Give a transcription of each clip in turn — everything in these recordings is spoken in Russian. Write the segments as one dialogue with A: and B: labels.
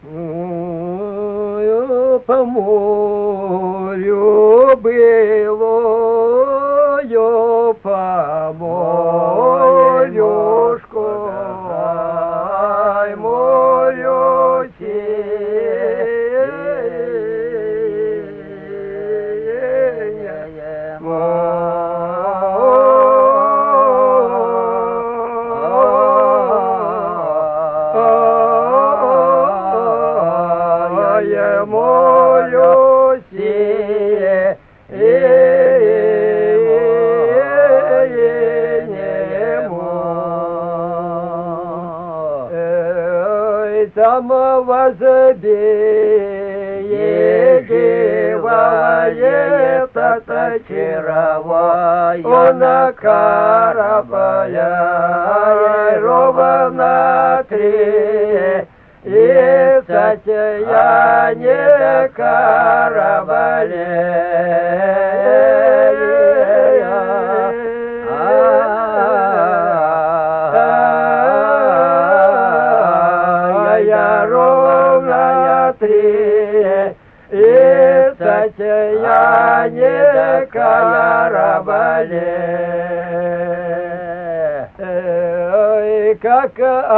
A: По морю было, по морюшку, ай, морю там возбеегивая татачировая на корабле ровно 3 и я не корабле. Я не корабле, как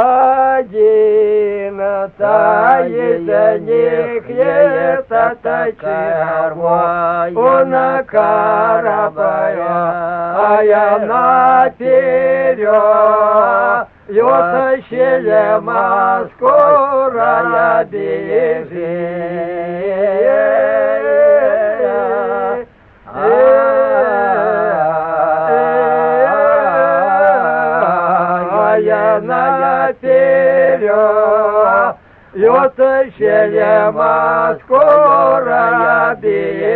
A: один из них есть татачарва, он на корабле, а я наперед. Ётащили скоро бежит. Я наперед. Ётащили скоро бежит.